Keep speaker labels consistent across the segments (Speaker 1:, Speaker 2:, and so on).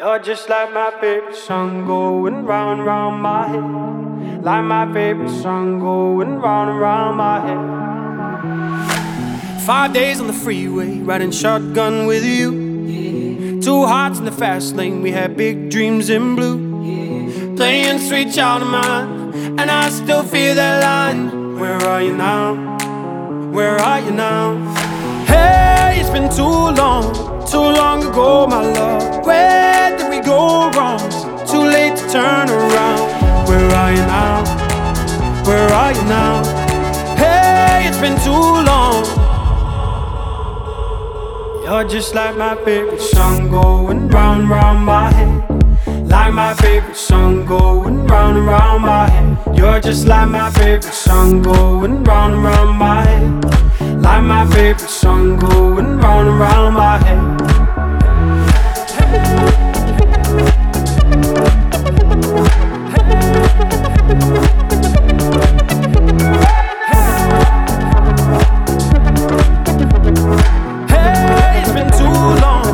Speaker 1: You're just like my favorite song going round and round my head. Like my favorite song going round and round my head. 5 days on the freeway, riding shotgun with you. Yeah. 2 hearts in the fast lane, we had big dreams in blue. Yeah. Playing Sweet Child of Mine, and I still feel that line. Where are you now? Where are you now? Hey, it's been too long ago, my love. Where did we go wrong? Too late to turn around. Where are you now? Where are you now? Hey, it's been too long. You're just like my favorite song going round and round my head. Like my favorite song going round and round my head. You're just like my favorite song going round and round my head. Like my favorite song going round and round my head. Hey, it's been too long.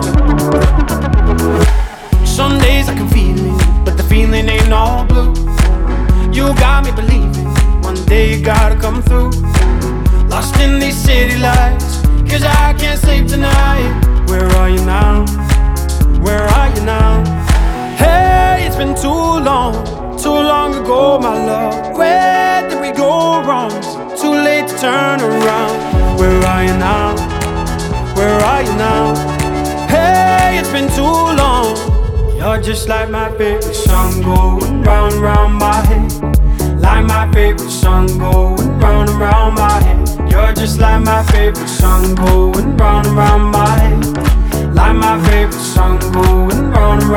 Speaker 1: Some days I can feel it, but the feeling ain't all blue. You got me believing one day you gotta come through. Lost in these city lights, 'cause I can't sleep tonight. Where are you now? Where are you now? Hey, it's been too long ago, my love. Where did we go wrong? Too late to turn around. Where are you now? Where are you now? Hey, it's been too long. You're just like my favorite song going round and round my head. Like my favorite song going round and round my head. You're just like my favorite song going round and round my head. Like my favorite song going round and